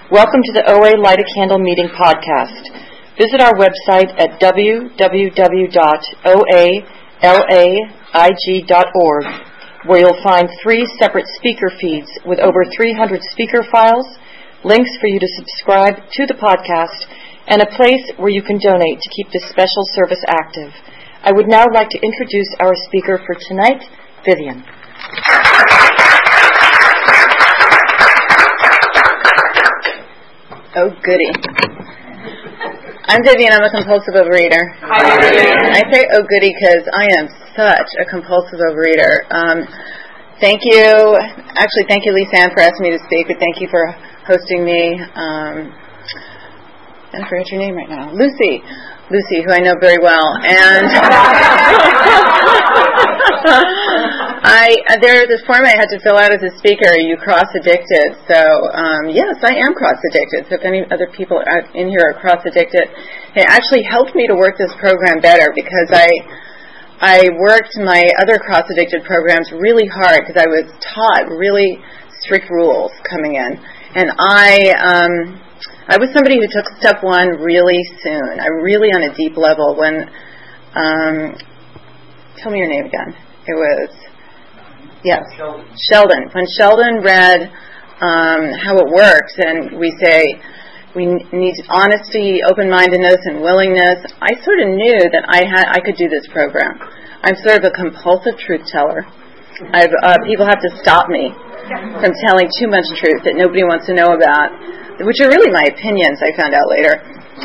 Welcome to the OA Light a Candle Meeting podcast. Visit our website at www.oalaig.org, where you'll find 3 separate speaker feeds with over 300 speaker files, links for you to subscribe to the podcast, and a place where you can donate to keep this special service active. I would now like to introduce our speaker for tonight, Vivian. Oh, goody. I'm Vivian. I'm a compulsive overeater. Hi, Vivian. I say oh, goody because I am such a compulsive overeater. Thank you. Actually, thank you, Lisa Ann, for asking me to speak, but thank you for hosting me. I forget your name right now. Lucy, who I know very well. And there's this form I had to fill out as a speaker. Are you cross-addicted? So, yes, I am cross-addicted. So if any other people in here are cross-addicted, it actually helped me to work this program better because I worked my other cross-addicted programs really hard because I was taught really strict rules coming in. And I was somebody who took step 1 really soon. I really on a deep level when, tell me your name again. It was, yes, Sheldon. When Sheldon read how it works, and we say we need honesty, open-mindedness, and willingness, I sort of knew that I could do this program. I'm sort of a compulsive truth teller. People have to stop me from telling too much truth that nobody wants to know about, which are really my opinions, I found out later.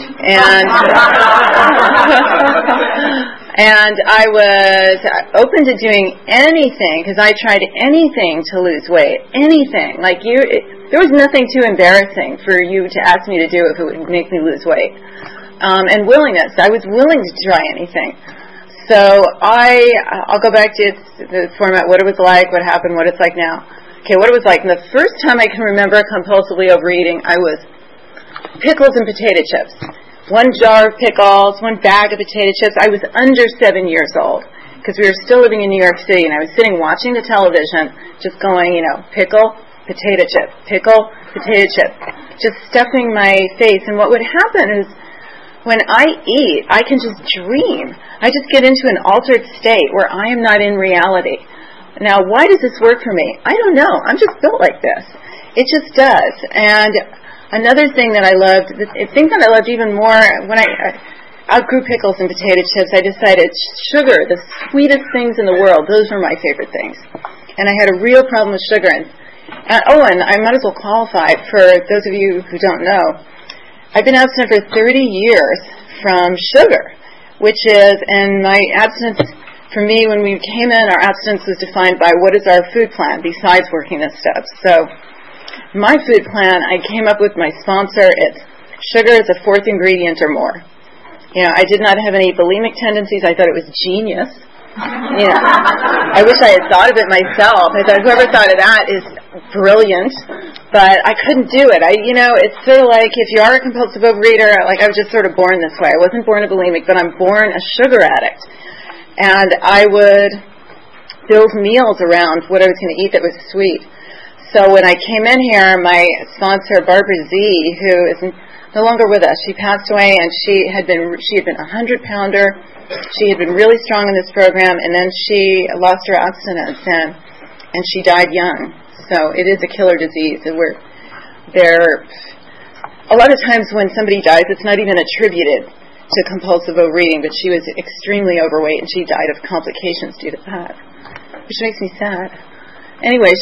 And I was open to doing anything, because I tried anything to lose weight, anything. There was nothing too embarrassing for you to ask me to do if it would make me lose weight. And willingness, I was willing to try anything. So I'll go back to the format, what it was like, what happened, what it's like now. Okay, what it was like. And the first time I can remember compulsively overeating, I was pickles and potato chips. 1 jar of pickles, 1 bag of potato chips. I was under 7 years old because we were still living in New York City, and I was sitting watching the television, just going, pickle, potato chip, pickle, potato chip, just stuffing my face. And what would happen is when I eat, I can just dream. I just get into an altered state where I am not in reality. Now, why does this work for me? I don't know. I'm just built like this. It just does. And another thing that I loved, even more, when I outgrew pickles and potato chips, I decided sugar, the sweetest things in the world, those were my favorite things. And I had a real problem with sugar. And I might as well qualify for those of you who don't know. I've been abstinent for 30 years from sugar, which is, and my abstinence, for me, when we came in, our abstinence was defined by what is our food plan besides working this stuff. So my food plan, I came up with my sponsor. It's sugar is a 4th ingredient or more. I did not have any bulimic tendencies. I thought it was genius. I wish I had thought of it myself. I thought whoever thought of that is brilliant, but I couldn't do it. It's sort of like if you are a compulsive overeater, I was just sort of born this way. I wasn't born a bulimic, but I'm born a sugar addict. And I would build meals around what I was going to eat that was sweet. So when I came in here, my sponsor, Barbara Z., who is no longer with us, she passed away, and she had been a 100-pounder. She had been really strong in this program, and then she lost her abstinence, and she died young. So it is a killer disease. And a lot of times when somebody dies, it's not even attributed to compulsive overeating, but she was extremely overweight, and she died of complications due to that, which makes me sad. Anyway,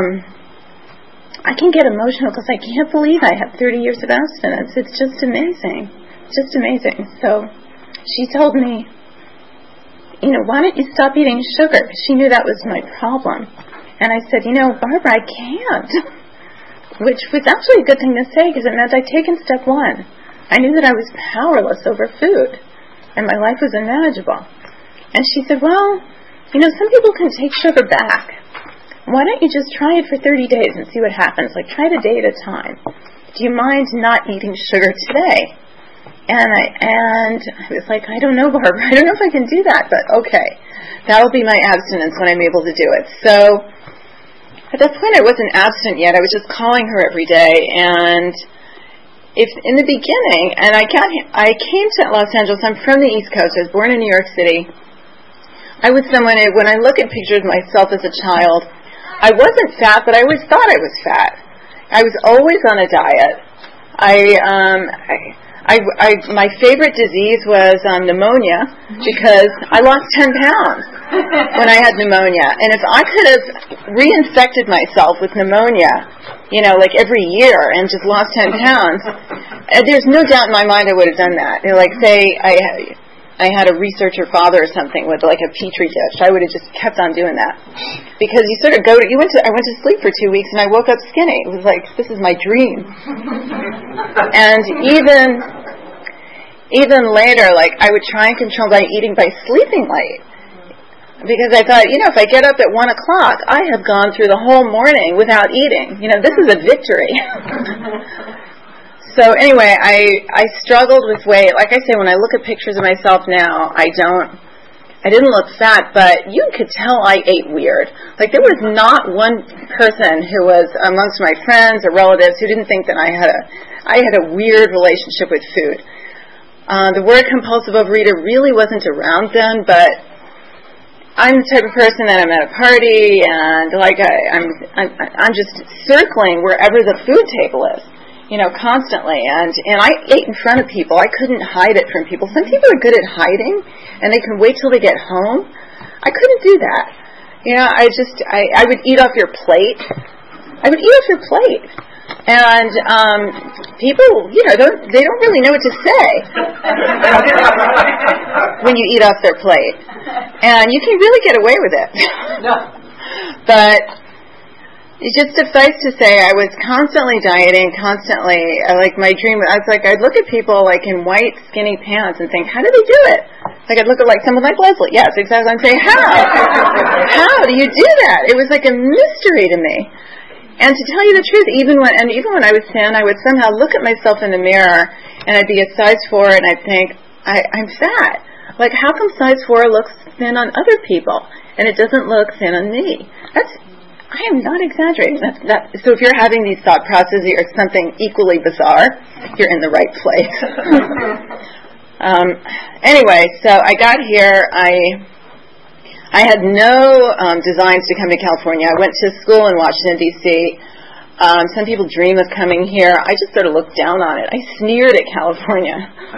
I can get emotional because I can't believe I have 30 years of abstinence. It's just amazing. Just amazing. So she told me, why don't you stop eating sugar? She knew that was my problem. And I said, Barbara, I can't. Which was actually a good thing to say because it meant I'd taken step 1. I knew that I was powerless over food, and my life was unmanageable. And she said, well, some people can take sugar back. Why don't you just try it for 30 days and see what happens? Try it a day at a time. Do you mind not eating sugar today? And I was like, I don't know, Barbara. I don't know if I can do that, but okay. That will be my abstinence when I'm able to do it. So at that point, I wasn't abstinent yet. I was just calling her every day, and if in the beginning, and I came to Los Angeles, I'm from the East Coast, I was born in New York City. I was someone, when I look at pictures of myself as a child, I wasn't fat, but I always thought I was fat. I was always on a diet. My favorite disease was pneumonia, because I lost 10 pounds when I had pneumonia. And if I could have reinfected myself with pneumonia, like every year and just lost 10 pounds, there's no doubt in my mind I would have done that. Like, say I had a researcher father or something with like a petri dish, I would have just kept on doing that. Because you sort of I went to sleep for 2 weeks and I woke up skinny. It was like, this is my dream. And even later, like, I would try and control my eating by sleeping late. Because I thought, if I get up at 1 o'clock, I have gone through the whole morning without eating. This is a victory. So anyway, I struggled with weight. Like I say, when I look at pictures of myself now, I didn't look fat, but you could tell I ate weird. Like, there was not one person who was amongst my friends or relatives who didn't think that I had a weird relationship with food. The word compulsive overeater really wasn't around then, but I'm the type of person that I'm at a party and like I'm just circling wherever the food table is, constantly. And I ate in front of people. I couldn't hide it from people. Some people are good at hiding and they can wait till they get home. I couldn't do that. I would eat off your plate. And people, they don't really know what to say when you eat off their plate. And you can really get away with it. But it just suffice to say, I was constantly dieting, like my dream, I'd look at people like in white, skinny pants and think, how do they do it? Like I'd look at like someone like Leslie. Yes, exactly. I'm saying, how? How do you do that? It was like a mystery to me. And to tell you the truth, even when I was thin, I would somehow look at myself in the mirror and I'd be a size 4 and I'd think, I'm fat. Like, how come size 4 looks thin on other people and it doesn't look thin on me? I am not exaggerating. So if you're having these thought processes or something equally bizarre, you're in the right place. Anyway, so I got here. I had no designs to come to California. I went to school in Washington, D.C. Some people dream of coming here. I just sort of looked down on it. I sneered at California,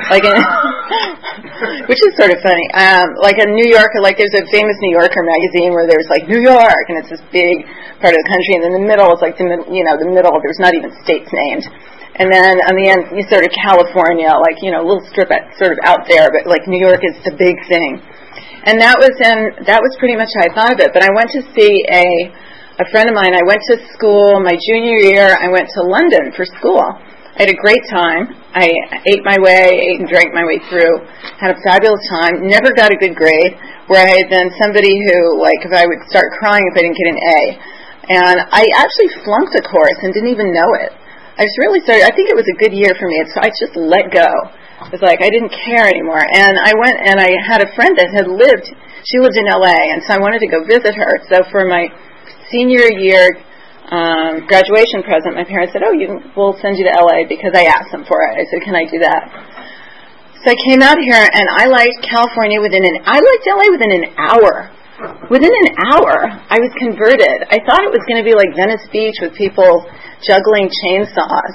which is sort of funny. Like a New Yorker, like there's a famous New Yorker magazine where there's like New York, and it's this big part of the country, and in the middle is like the middle. There's not even states named. And then on the end, you sort of California, like, a little strip sort of out there, but like New York is the big thing. And that was pretty much how I thought of it. But I went to see a friend of mine. I went to school my junior year. I went to London for school. I had a great time. I ate and drank my way through. Had a fabulous time. Never got a good grade, where I had been somebody who, like, if I would start crying if I didn't get an A. And I actually flunked a course and didn't even know it. I think it was a good year for me. So I just let go. It was like I didn't care anymore. And I went and I had a friend that she lived in LA, and so I wanted to go visit her. So for my senior year graduation present, my parents said, we'll send you to LA, because I asked them for it. I said, can I do that? So I came out here and I liked California I liked LA within an hour. Within an hour, I was converted. I thought it was going to be like Venice Beach with people juggling chainsaws.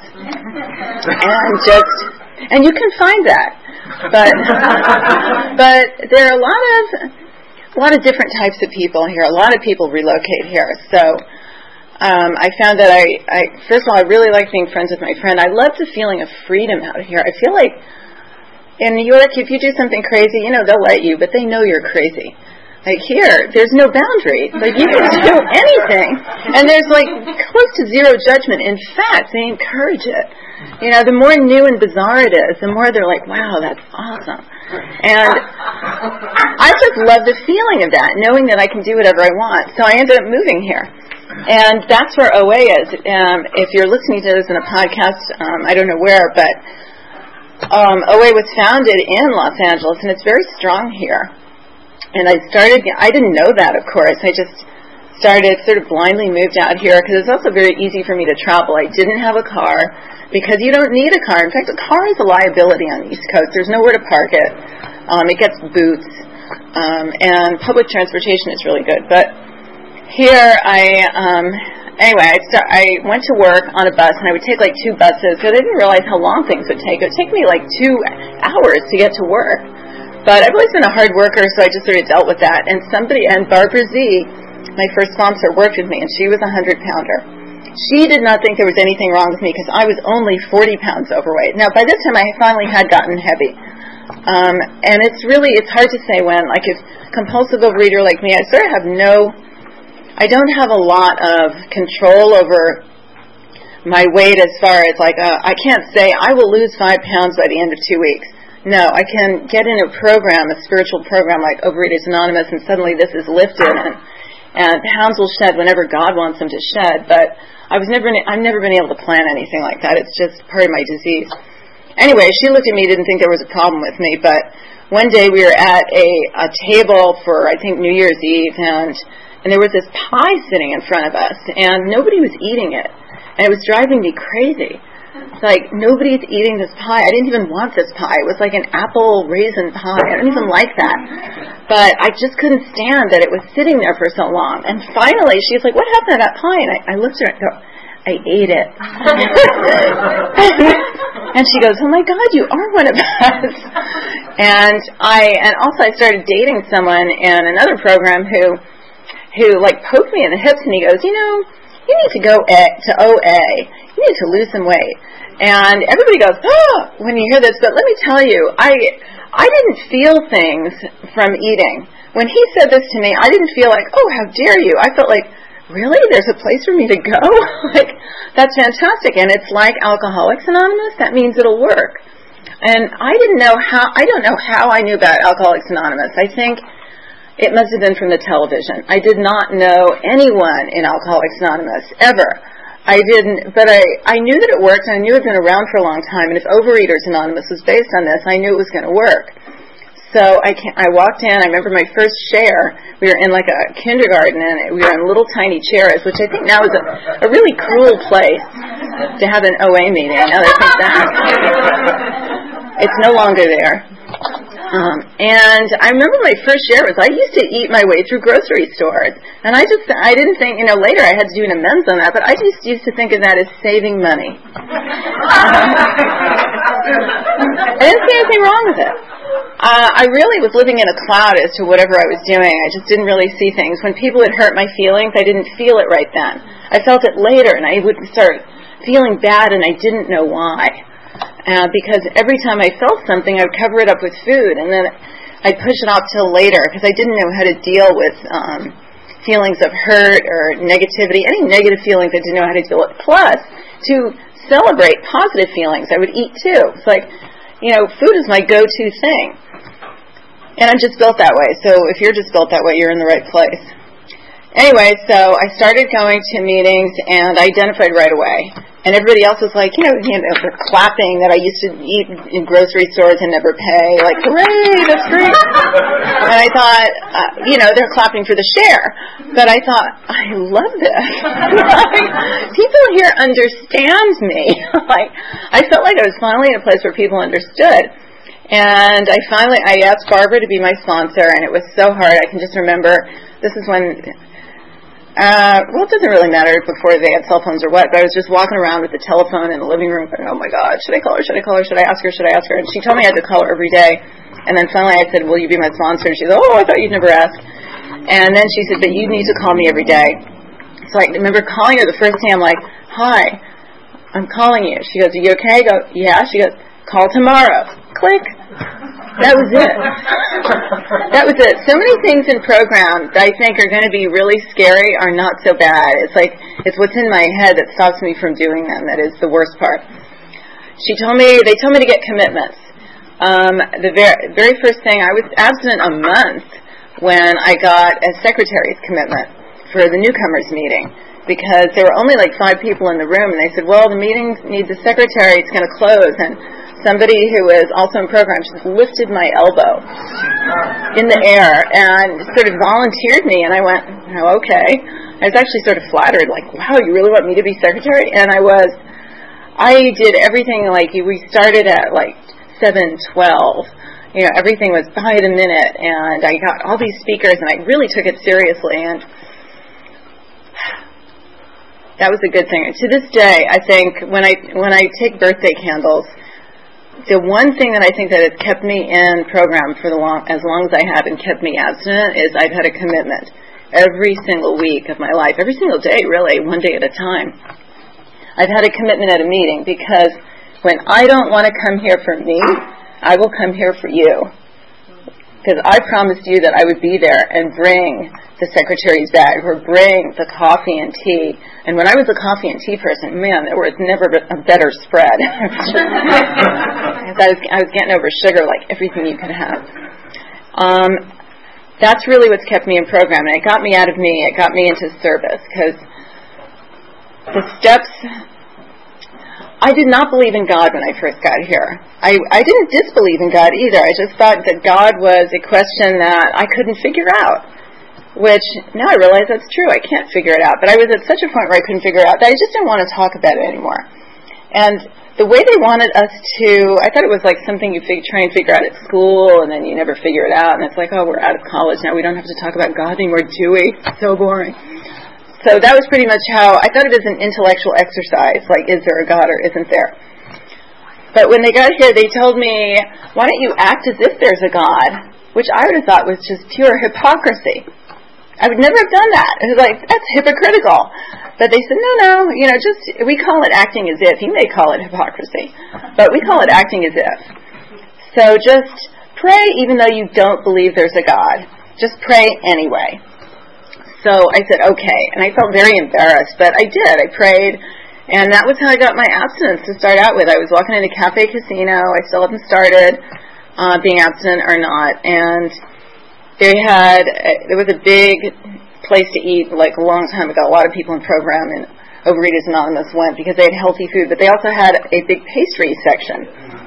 And you can find that. But there are a lot of different types of people here. A lot of people relocate here. So I found that first of all, I really like being friends with my friend. I love the feeling of freedom out here. I feel like in New York, if you do something crazy, they'll let you, but they know you're crazy. Like here, there's no boundary. Like you can do anything. And there's like close to zero judgment. In fact, they encourage it. The more new and bizarre it is, the more they're like, wow, that's awesome. And I just love the feeling of that, knowing that I can do whatever I want. So I ended up moving here. And that's where OA is. If you're listening to this in a podcast, I don't know where, but OA was founded in Los Angeles, and it's very strong here. And I didn't know that, of course. I just sort of blindly moved out here, because it's also very easy for me to travel. I didn't have a car. because you don't need a car. In fact, a car is a liability on the East Coast. There's nowhere to park it. It gets boots. And public transportation is really good. But here I went to work on a bus, and I would take like 2 buses, but I didn't realize how long things would take. It would take me like 2 hours to get to work. But I've always been a hard worker, so I just sort of dealt with that. And Barbara Z, my first sponsor, worked with me, and she was a 100-pounder. She did not think there was anything wrong with me because I was only 40 pounds overweight. Now, by this time, I finally had gotten heavy. And it's hard to say when, like, if compulsive overeater like me, I don't have a lot of control over my weight as far as, like, I can't say I will lose 5 pounds by the end of 2 weeks. No, I can get in a spiritual program like Overeaters Anonymous, and suddenly this is lifted, and pounds will shed whenever God wants them to shed. But I've never been able to plan anything like that. It's just part of my disease. Anyway, she looked at me, didn't think there was a problem with me, but one day we were at a table for, I think, New Year's Eve, and there was this pie sitting in front of us, and nobody was eating it, and it was driving me crazy. It's like, nobody's eating this pie. I didn't even want this pie. It was like an apple raisin pie. I don't even like that. But I just couldn't stand that it was sitting there for so long. And finally, she's like, what happened to that pie? And I looked at her and go, I ate it. And she goes, oh my God, you are one of us. And also I started dating someone in another program who like poked me in the hips, and he goes, you need to go to OA. You need to lose some weight. And everybody goes, oh, when you hear this. But let me tell you, I didn't feel things from eating. When he said this to me, I didn't feel like, oh, how dare you. I felt like, really? There's a place for me to go? Like, that's fantastic. And it's like Alcoholics Anonymous. That means it'll work. And I don't know how I knew about Alcoholics Anonymous. I think it must have been from the television. I did not know anyone in Alcoholics Anonymous, ever. I didn't, but I knew that it worked, and I knew it had been around for a long time, and if Overeaters Anonymous was based on this, I knew it was going to work. So I walked in. I remember my first share. We were in like a kindergarten, and we were in little tiny chairs, which I think now is a really cruel place to have an OA meeting. Now that I think back, it's no longer there. And I remember my first share was I used to eat my way through grocery stores, and I didn't think, later I had to do an amends on that, but I just used to think of that as saving money. I didn't see anything wrong with it. I really was living in a cloud as to whatever I was doing. I just didn't really see things. When people had hurt my feelings, I didn't feel it right then. I felt it later, and I would start feeling bad, and I didn't know why. Because every time I felt something, I would cover it up with food, and then I'd push it off till later because I didn't know how to deal with feelings of hurt or negativity, any negative feelings I didn't know how to deal with. Plus, to celebrate positive feelings, I would eat too. It's like, food is my go-to thing. And I'm just built that way, so if you're just built that way, you're in the right place. Anyway, so I started going to meetings, and I identified right away. And everybody else was like, they're clapping that I used to eat in grocery stores and never pay. Like, hooray, that's great. And I thought, they're clapping for the share. But I thought, I love this. People here understand me. I felt like I was finally in a place where people understood. And I asked Barbara to be my sponsor, and it was so hard. I can just remember, this is when... it doesn't really matter before they had cell phones or what, but I was just walking around with the telephone in the living room going, oh my God, should I call her, should I call her, should I ask her, should I ask her? And she told me I had to call her every day. And then finally I said, will you be my sponsor? And she said, oh, I thought you'd never ask. And then she said, but you need to call me every day. So I remember calling her the first day. I'm like, hi, I'm calling you. She goes, are you okay? I go, yeah. She goes, call tomorrow. Click. That was it. That was it. So many things in programs I think are going to be really scary are not so bad. It's like, it's what's in my head that stops me from doing them that is the worst part. They told me to get commitments. The very first thing, I was abstinent a month when I got a secretary's commitment for the newcomers meeting, because there were only like 5 people in the room, and they said, well, the meeting needs a secretary, it's going to close, and somebody who was also in program just lifted my elbow in the air and sort of volunteered me, and I went, oh, okay. I was actually sort of flattered, like, wow, you really want me to be secretary? And I was. I did everything like we started at like 7:12. Everything was by the minute, and I got all these speakers, and I really took it seriously, and that was a good thing. To this day, I think when I take birthday candles, the one thing that I think that has kept me in program for as long as I have and kept me abstinent is I've had a commitment every single week of my life, every single day, really, one day at a time. I've had a commitment at a meeting because when I don't want to come here for me, I will come here for you. Because I promised you that I would be there and bring the secretary's bag or bring the coffee and tea. And when I was a coffee and tea person, man, there was never a better spread. I was getting over sugar like everything you could have. That's really what's kept me in program. And it got me out of me. It got me into service. Because the steps... I did not believe in God when I first got here. I didn't disbelieve in God either. I just thought that God was a question that I couldn't figure out, which now I realize that's true. I can't figure it out. But I was at such a point where I couldn't figure it out that I just didn't want to talk about it anymore. And the way they wanted us to, I thought it was like something you try and figure out at school, and then you never figure it out. And it's like, oh, we're out of college now. We don't have to talk about God anymore, do we? It's so boring. So that was pretty much how I thought it as an intellectual exercise, like is there a God or isn't there? But when they got here, they told me, why don't you act as if there's a God? Which I would have thought was just pure hypocrisy. I would never have done that. It was like, that's hypocritical. But they said, no, we call it acting as if. You may call it hypocrisy, but we call it acting as if. So just pray even though you don't believe there's a God. Just pray anyway. So I said, okay, and I felt very embarrassed, but I did. I prayed, and that was how I got my abstinence to start out with. I was walking into Cafe Casino. I still haven't started being abstinent or not, and there was a big place to eat like a long time ago. A lot of people in program and Overeaters Anonymous went because they had healthy food, but they also had a big pastry section.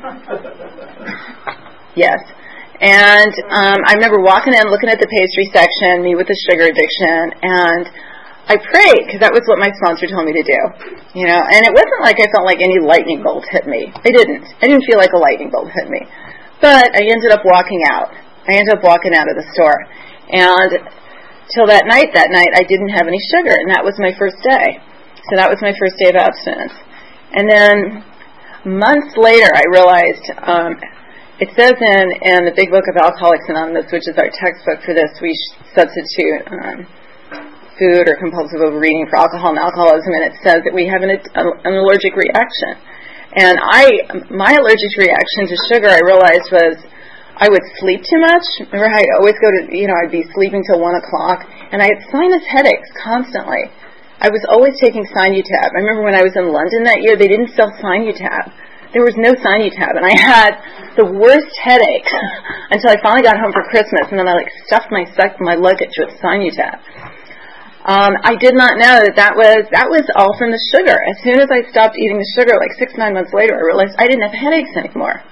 Yes. And I remember walking in, looking at the pastry section, me with the sugar addiction, and I prayed because that was what my sponsor told me to do, And it wasn't like I felt like any lightning bolt hit me. I didn't feel like a lightning bolt hit me. But I ended up walking out. I ended up walking out of the store. And till that night, I didn't have any sugar, and that was my first day. So that was my first day of abstinence. And then months later, I realized... it says in the Big Book of Alcoholics Anonymous, which is our textbook for this, we substitute food or compulsive overeating for alcohol and alcoholism, and it says that we have an allergic reaction. And my allergic reaction to sugar, I realized, was I would sleep too much. Remember how I'd always go to, I'd be sleeping till 1 o'clock, and I had sinus headaches constantly. I was always taking Sinutab. I remember when I was in London that year, they didn't sell Sinutab. There was no Sinutab, and I had the worst headache until I finally got home for Christmas, and then I stuffed my luggage with Sinutab. I did not know that was all from the sugar. As soon as I stopped eating the sugar, like 6-9 months later, I realized I didn't have headaches anymore.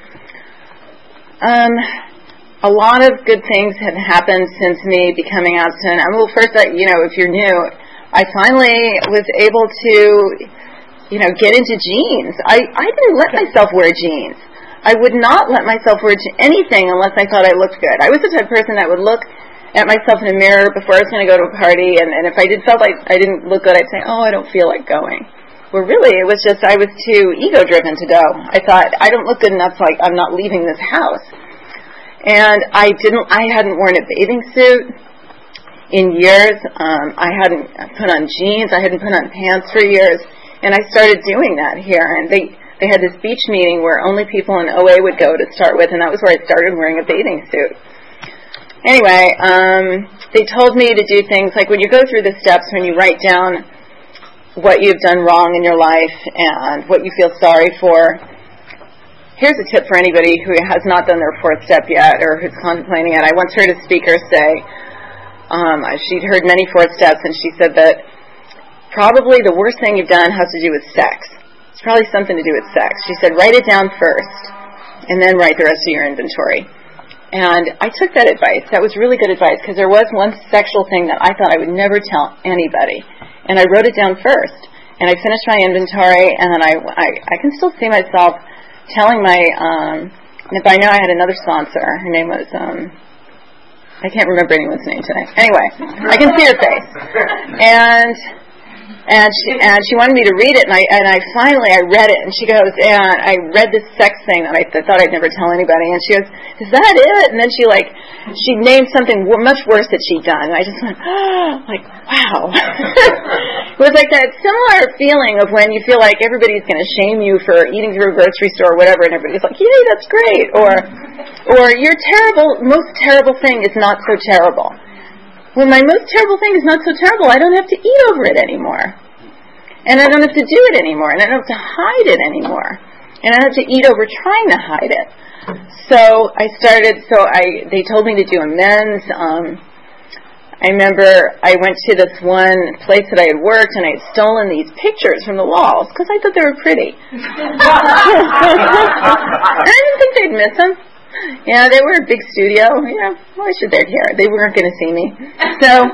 A lot of good things have happened since me becoming abstinent. First, if you're new, I finally was able to... get into jeans. I didn't let myself wear jeans. I would not let myself wear anything unless I thought I looked good. I was the type of person that would look at myself in a mirror before I was going to go to a party, and if I felt like I didn't look good, I'd say, oh, I don't feel like going. Well, really, it was just I was too ego-driven to go. I thought, I don't look good enough, so I'm not leaving this house. And I hadn't worn a bathing suit in years. I hadn't put on jeans. I hadn't put on pants for years. And I started doing that here, and they had this beach meeting where only people in OA would go to start with, and that was where I started wearing a bathing suit. Anyway, they told me to do things like when you go through the steps, when you write down what you've done wrong in your life and what you feel sorry for. Here's a tip for anybody who has not done their 4th step yet or who's contemplating it. I once heard a speaker say, she'd heard many 4th steps, and she said that probably the worst thing you've done has to do with sex. It's probably something to do with sex. She said, write it down first, and then write the rest of your inventory. And I took that advice. That was really good advice, because there was one sexual thing that I thought I would never tell anybody. And I wrote it down first. And I finished my inventory, and then I can still see myself telling my, by now I had another sponsor. Her name was, I can't remember anyone's name today. Anyway, I can see her face. And she wanted me to read it, and I finally read it, and she goes, and I read this sex thing that I thought I'd never tell anybody, and she goes, is that it? And then she named something much worse that she'd done, and I just went, wow. It was like that similar feeling of when you feel like everybody's going to shame you for eating through a grocery store or whatever, and everybody's like, yay, that's great, or your most terrible thing is not so terrible. When my most terrible thing is not so terrible, I don't have to eat over it anymore. And I don't have to do it anymore. And I don't have to hide it anymore. And I don't have to eat over trying to hide it. So they told me to do amends. I remember I went to this one place that I had worked, and I had stolen these pictures from the walls because I thought they were pretty. I didn't think they'd miss them. Yeah, they were a big studio. Yeah, why should they care? They weren't going to see me. So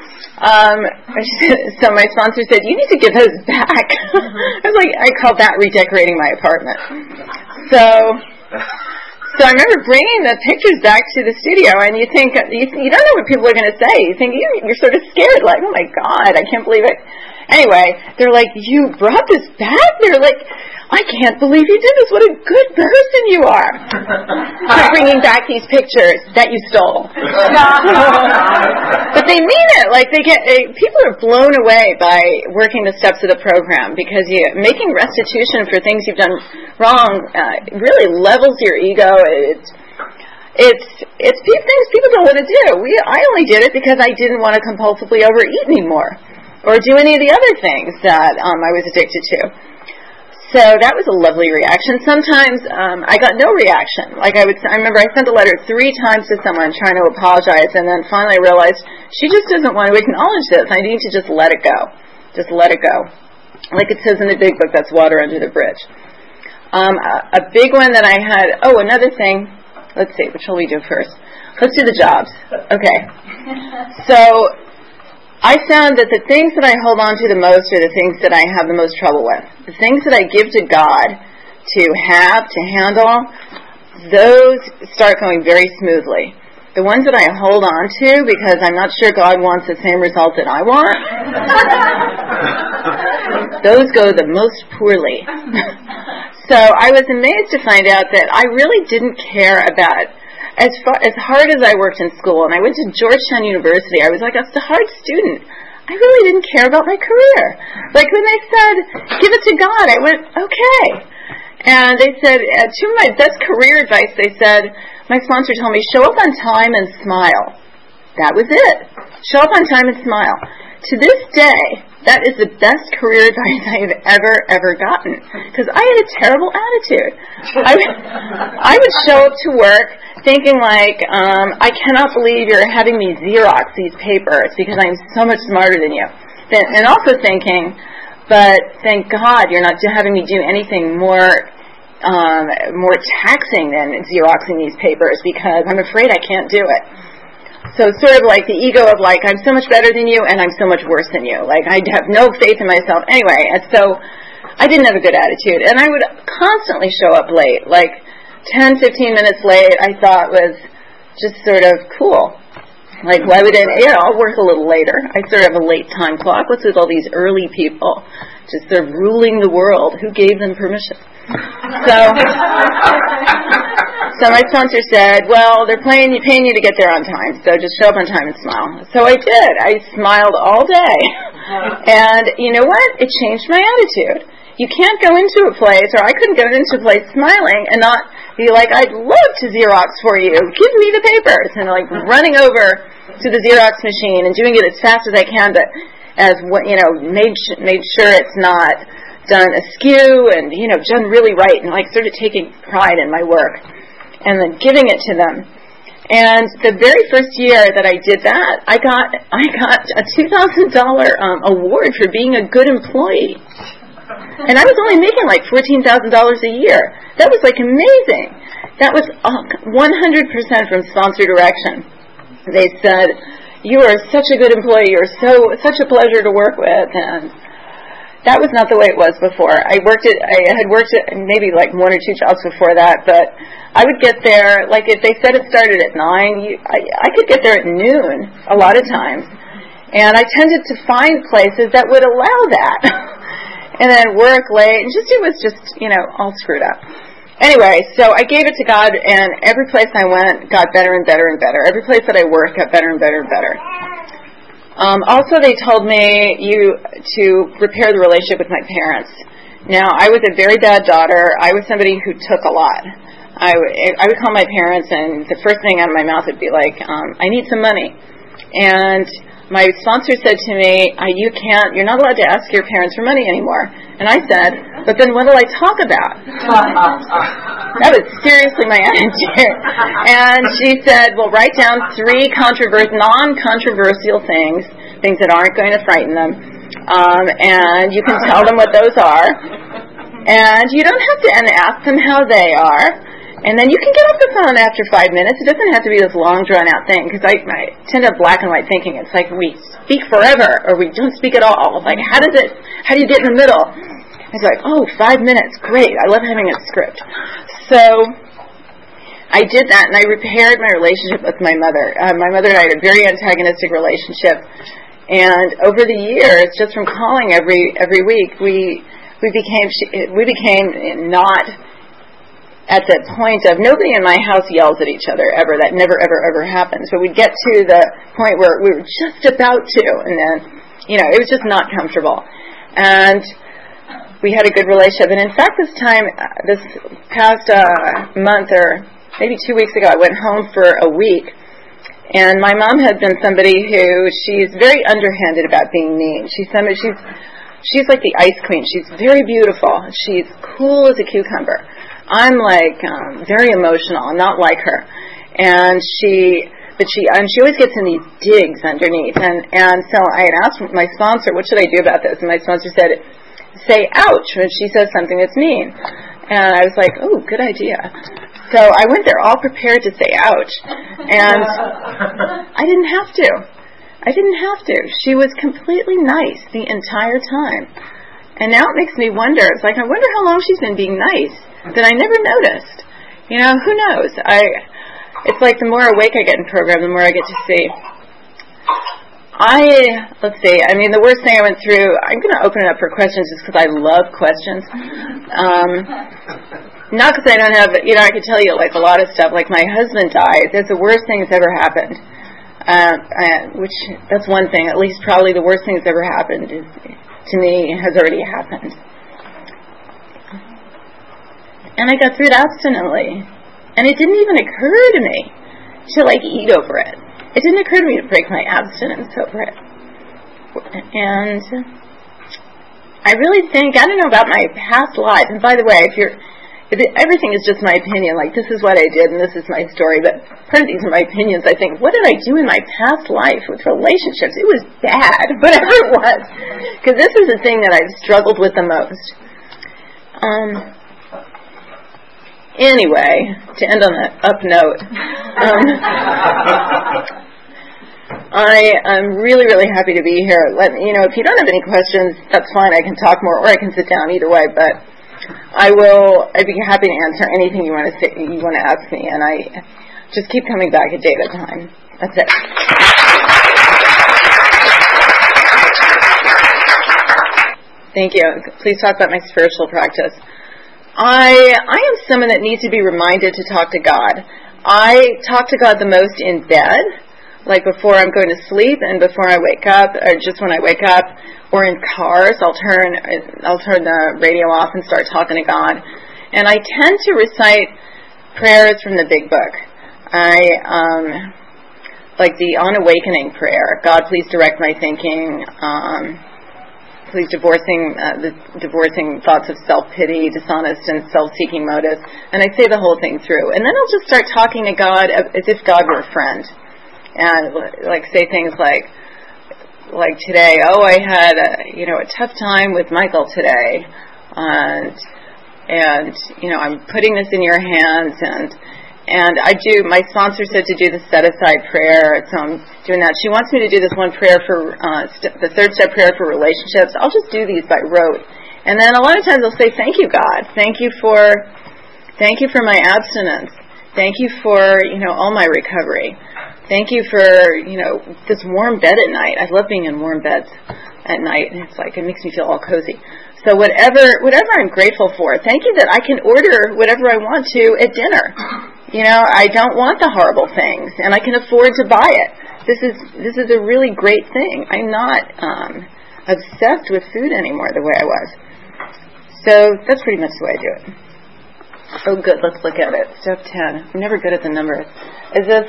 my sponsor said, you need to give those back. I called that redecorating my apartment. So I remember bringing the pictures back to the studio, and you think, you don't know what people are going to say. You think, you're sort of scared, like, oh my God, I can't believe it. Anyway, they're like, you brought this back? They're like, I can't believe you did this. What a good person you are. For bringing back these pictures that you stole. But they mean it. People are blown away by working the steps of the program, because making restitution for things you've done wrong really levels your ego. It's things people don't want to do. I only did it because I didn't want to compulsively overeat anymore, or do any of the other things that I was addicted to. So that was a lovely reaction. Sometimes I got no reaction. I remember I sent a letter 3 times to someone trying to apologize, and then finally I realized she just doesn't want to acknowledge this. I need to just let it go. Just let it go. Like it says in the big book, that's water under the bridge. A big one that I had, another thing. Let's see, which will we do first? Let's do the jobs. Okay. So I found that the things that I hold on to the most are the things that I have the most trouble with. The things that I give to God to handle, those start going very smoothly. The ones that I hold on to because I'm not sure God wants the same result that I want, those go the most poorly. So I was amazed to find out that I really didn't care about, as hard as I worked in school, and I went to Georgetown University, I was like a hard student. I really didn't care about my career. Like when they said, give it to God, I went, okay. And they said, two of my best career advice, they said, my sponsor told me, show up on time and smile. That was it. Show up on time and smile. To this day, that is the best career advice I have ever gotten. Because I had a terrible attitude. I would show up to work thinking I cannot believe you're having me Xerox these papers because I'm so much smarter than you. And also thinking, but thank God you're not having me do anything more taxing than Xeroxing these papers because I'm afraid I can't do it. So it's sort of like the ego of I'm so much better than you and I'm so much worse than you. I have no faith in myself. Anyway, and so I didn't have a good attitude. And I would constantly show up late. 10, 15 minutes late I thought was just sort of cool. Why would I'll work a little later. I sort of have a late time clock. What's with all these early people just sort of ruling the world? Who gave them permission? So my sponsor said, well, they're paying you to get there on time, so just show up on time and smile. So I did. I smiled all day. And you know what? It changed my attitude. You can't go into a place, or I couldn't go into a place smiling and not be like, I'd love to Xerox for you. Give me the papers. And running over to the Xerox machine and doing it as fast as I can, but made sure it's not done askew and, done really right, and sort of taking pride in my work. And then giving it to them. And the very first year that I did that, I got a $2,000 award for being a good employee. And I was only making $14,000 a year. That was amazing. That was 100% from sponsor direction. They said, you are such a good employee. You're such a pleasure to work with. that was not the way it was before. I had worked at maybe like 1 or 2 jobs before that, but I would get there, like if they said it started at 9, I could get there at noon a lot of times. And I tended to find places that would allow that. And then work late, and it was just, all screwed up. Anyway, so I gave it to God, and every place I went got better and better and better. Every place that I worked got better and better and better. Also, they told me to repair the relationship with my parents. Now, I was a very bad daughter. I was somebody who took a lot. I would call my parents, and the first thing out of my mouth would be like, I need some money. And my sponsor said to me, you're not allowed to ask your parents for money anymore. And I said, but then what will I talk about? That was seriously my attitude. And she said, well, write down 3 non-controversial things that aren't going to frighten them. And you can tell them what those are. And you don't have to ask them how they are. And then you can get off the phone after 5 minutes. It doesn't have to be this long, drawn-out thing, because I tend to have black and white thinking. It's like we speak forever, or we don't speak at all. Like, how do you get in the middle? It's like, 5 minutes, great. I love having a script. So I did that, and I repaired my relationship with my mother. My mother and I had a very antagonistic relationship, and over the years, just from calling every week, we became not at the point of, nobody in my house yells at each other ever. That never, ever, ever happens. But we'd get to the point where we were just about to, and then, it was just not comfortable. And we had a good relationship. And in fact, this past month, or maybe 2 weeks ago, I went home for a week. And my mom had been somebody who, she's very underhanded about being mean. She's like the ice queen. She's very beautiful. She's cool as a cucumber. I'm like very emotional. I'm not like her, and she always gets in these digs underneath. And so I had asked my sponsor, what should I do about this? And my sponsor said, say ouch when she says something that's mean. And I was like, oh, good idea. So I went there all prepared to say ouch, and I didn't have to. She was completely nice the entire time. And now it makes me wonder. It's like, I wonder how long she's been being nice that I never noticed. Who knows? It's like the more awake I get in program, the more I get to see. Let's see. The worst thing I went through, I'm going to open it up for questions just because I love questions. Not because I don't have, I could tell you like a lot of stuff. Like my husband died. That's the worst thing that's ever happened. Which, that's one thing. At least probably the worst thing that's ever happened to me has already happened. And I got through it abstinently. And it didn't even occur to me to eat over it. It didn't occur to me to break my abstinence over it. And I really think, I don't know about my past life. And by the way, everything is just my opinion. Like, this is what I did and this is my story. But part of these are my opinions. I think, what did I do in my past life with relationships? It was bad, whatever it was. Because this is the thing that I've struggled with the most. Anyway, to end on an up note, I'm really, really happy to be here. If you don't have any questions, that's fine. I can talk more, or I can sit down. Either way, but I'd be happy to answer anything you want to ask me, and I just keep coming back a day at a time. That's it. Thank you. Please talk about my spiritual practice. I am someone that needs to be reminded to talk to God. I talk to God the most in bed, like before I'm going to sleep and before I wake up, or just when I wake up, or in cars. I'll turn the radio off and start talking to God. And I tend to recite prayers from the Big Book. Like the On Awakening prayer. God, please direct my thinking. Please divorcing thoughts of self-pity, dishonest and self-seeking motives. And I say the whole thing through. And then I'll just start talking to God as if God were a friend. And say things like today, I had a tough time with Michael today. And I'm putting this in your hands, And my sponsor said to do the set-aside prayer, so I'm doing that. She wants me to do this one prayer for, the third step prayer for relationships. I'll just do these by rote. And then a lot of times I'll say, thank you, God. Thank you for my abstinence. Thank you for, all my recovery. Thank you for, this warm bed at night. I love being in warm beds at night. It's like, it makes me feel all cozy. So whatever I'm grateful for, thank you that I can order whatever I want to at dinner. I don't want the horrible things, and I can afford to buy it. This is a really great thing. I'm not obsessed with food anymore the way I was. So that's pretty much the way I do it. Oh, good. Let's look at it. Step 10. I'm never good at the numbers. Is this?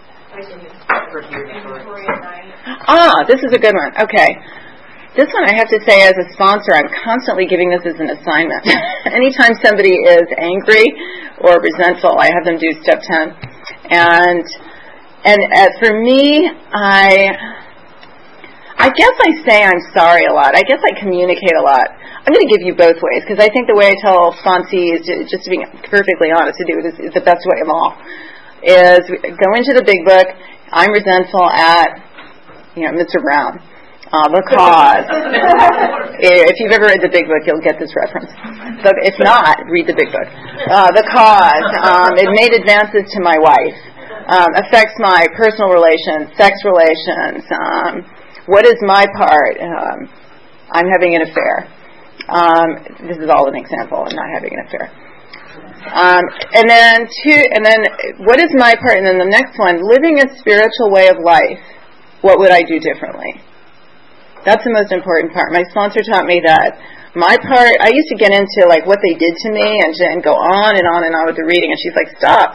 This is a good one. Okay. This one I have to say, as a sponsor, I'm constantly giving this as an assignment. Anytime somebody is angry or resentful, I have them do step 10. And for me, I guess I say I'm sorry a lot. I guess I communicate a lot. I'm going to give you both ways, because I think the way I tell sponsees, just to be perfectly honest, to do it is the best way of all, is go into the big book. I'm resentful at, Mr. Brown. The cause. If you've ever read the big book, you'll get this reference. So if not, read the big book. The cause. It made advances to my wife. Affects my personal relations, sex relations. What is my part? I'm having an affair. This is all an example. I'm not having an affair. And then what is my part? And then the next one, living a spiritual way of life. What would I do differently? That's the most important part. My sponsor taught me that my part, I used to get into like what they did to me and go on and on and on with the reading, and she's like, stop.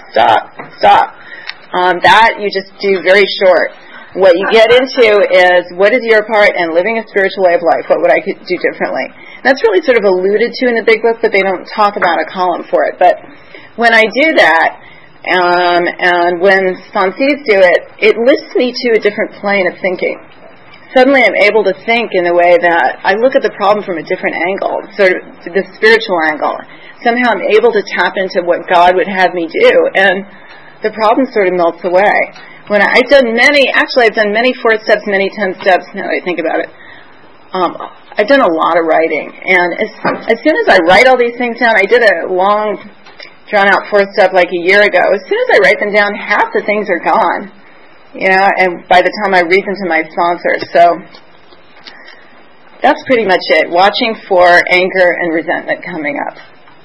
That you just do very short. What you get into is what is your part in living a spiritual way of life? What would I do differently? And that's really sort of alluded to in the big book, but they don't talk about a column for it. But when I do that, and when sponsees do it, it lifts me to a different plane of thinking. Suddenly I'm able to think in a way that I look at the problem from a different angle, sort of the spiritual angle. Somehow I'm able to tap into what God would have me do, and the problem sort of melts away. I've done many 4 steps, many 10 steps, now that I think about it. I've done a lot of writing, and as soon as I write all these things down, I did a long, drawn-out 4-step like a year ago. As soon as I write them down, half the things are gone. And by the time I read them to my sponsor. So that's pretty much it. Watching for anger and resentment coming up.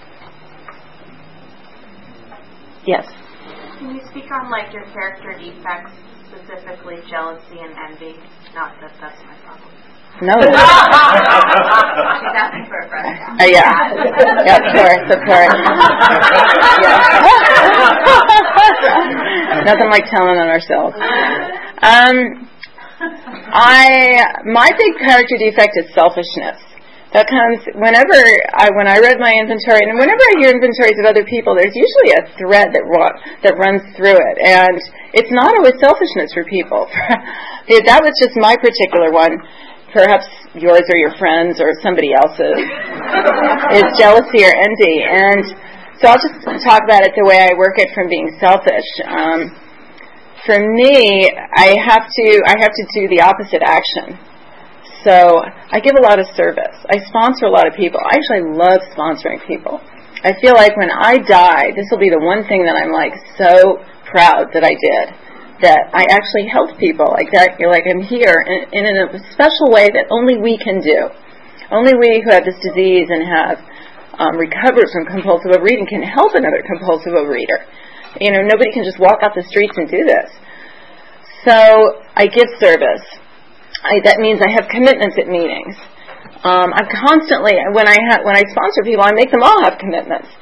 Yes? Can you speak on your character defects, specifically jealousy and envy? Not that that's my problem. No. She's asking for a friend. Yeah. Yeah, of course. Nothing like telling on ourselves. My big character defect is selfishness. That comes when I read my inventory, and whenever I hear inventories of other people, there's usually a thread that runs through it, and it's not always selfishness for people. That was just my particular one. Perhaps yours or your friends or somebody else's is jealousy or envy, and so I'll just talk about it the way I work it from being selfish. For me, I have to do the opposite action. So I give a lot of service. I sponsor a lot of people. I actually love sponsoring people. I feel like when I die, this will be the one thing that I'm so proud that I did. That I actually helped people like that. You're like, I'm here in a special way that only we can do. Only we who have this disease and have recovered from compulsive overeating can help another compulsive overeater. Nobody can just walk out the streets and do this. So I give service. That means I have commitments at meetings. I'm constantly, when I sponsor people, I make them all have commitments.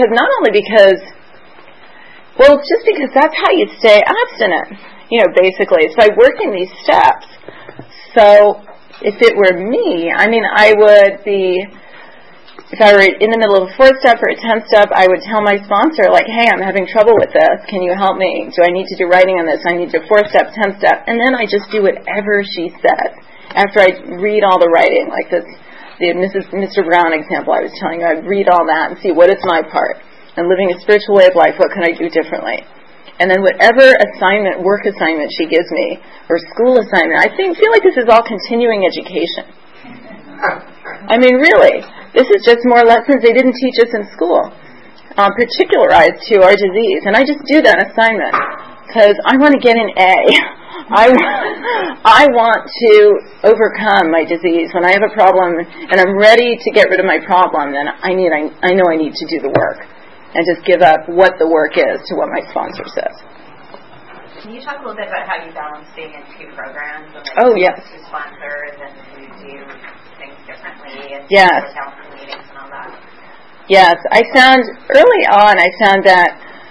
Just because that's how you stay abstinent, basically. It's by working these steps. So if it were me, I would be, if I were in the middle of a 4th step or a 10th step, I would tell my sponsor, hey, I'm having trouble with this. Can you help me? Do I need to do writing on this? I need to do 4th step, 10th step. And then I just do whatever she said after I read all the writing, like the Mr. Brown example I was telling you. I'd read all that and see what is my part. and living a spiritual way of life, what can I do differently? And then whatever work assignment she gives me, or school assignment, I feel like this is all continuing education. I mean, really, this is just more lessons they didn't teach us in school, particularized to our disease. And I just do that assignment because I want to get an A. I want to overcome my disease. When I have a problem and I'm ready to get rid of my problem, then I know I need to do the work and just give up what the work is to what my sponsor says. Can you talk a little bit about how you balance being in two programs? And Yes. Two sponsors, and you do things differently, and yes. council meetings and all that? Yes. Early on, I found that,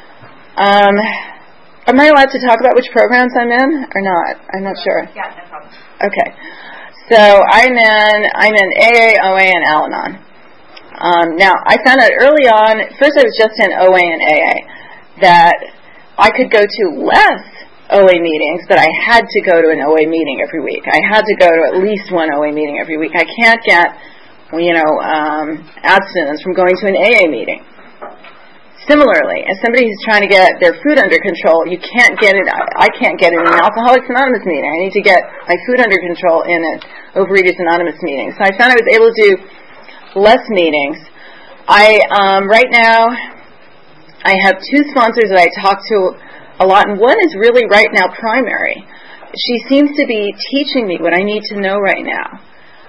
am I allowed to talk about which programs I'm in or not? I'm not sure. Yeah, no problem. Okay. So I'm in AA, OA, and Al-Anon. Now, I found out early on, first I was just in OA and AA, that I could go to less OA meetings, but I had to go to an OA meeting every week. I had to go to at least one OA meeting every week. I can't get, abstinence from going to an AA meeting. Similarly, as somebody who's trying to get their food under control, I can't get it in an Alcoholics Anonymous meeting. I need to get my food under control in an Overeaters Anonymous meeting. So I found I was able to do less meetings. Right now, I have two sponsors that I talk to a lot, and one is really right now primary. She seems to be teaching me what I need to know right now.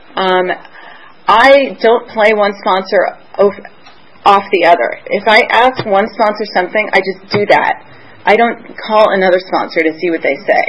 I don't play one sponsor off the other. If I ask one sponsor something, I just do that. I don't call another sponsor to see what they say.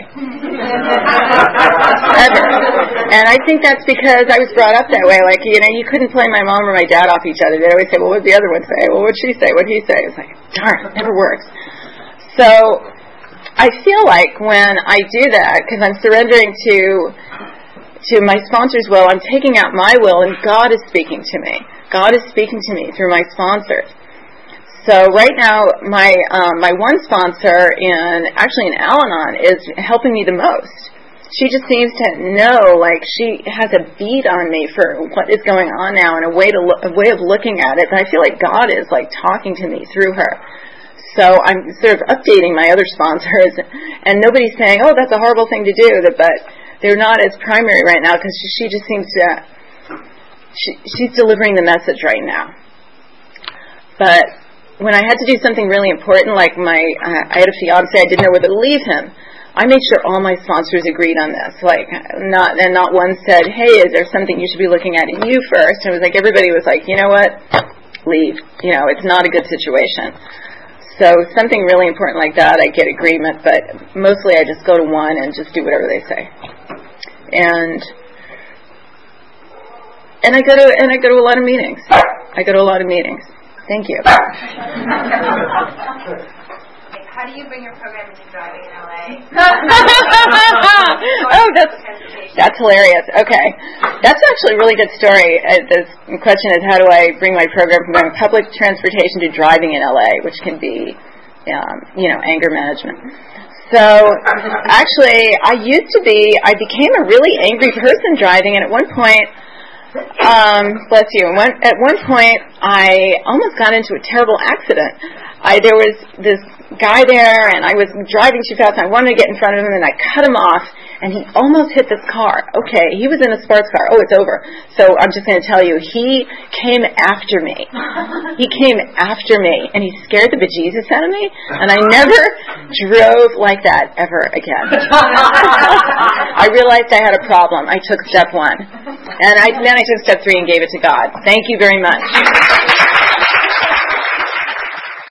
Ever. And I think that's because I was brought up that way. Like, you couldn't play my mom or my dad off each other. They'd always say, well, what did the other one say? Well, what'd she say? What'd he say? It's like, darn, it never works. So I feel like when I do that, because I'm surrendering to my sponsor's will, I'm taking out my will, and God is speaking to me. God is speaking to me through my sponsors. So right now, my one sponsor in Al-Anon is helping me the most. She just seems to know, like, she has a beat on me for what is going on now and a way of looking at it. And I feel like God is, like, talking to me through her. So I'm sort of updating my other sponsors, and nobody's saying, oh, that's a horrible thing to do, but they're not as primary right now because she just seems to, she's delivering the message right now. But when I had to do something really important, like I had a fiance, I didn't know whether to leave him. I made sure all my sponsors agreed on this. Not one said, hey, is there something you should be looking at in you first? And it was like, everybody was like, you know what? Leave. It's not a good situation. So something really important like that, I get agreement, but mostly I just go to one and just do whatever they say. And I go to a lot of meetings. Thank you. How do you bring your program into driving in LA? Oh, that's hilarious. Okay. That's actually a really good story. The question is, how do I bring my program from going public transportation to driving in LA, which can be, anger management. So, actually, I became a really angry person driving, and at one point, bless you, at one point, I almost got into a terrible accident. There was this guy there, and I was driving too fast, and I wanted to get in front of him, and I cut him off, and he almost hit this car. Okay, he was in a sports car. Oh, it's over. So I'm just going to tell you, he came after me. And he scared the bejesus out of me, and I never drove like that ever again. I realized I had a problem. I took step 1. And then I took step 3 and gave it to God. Thank you very much.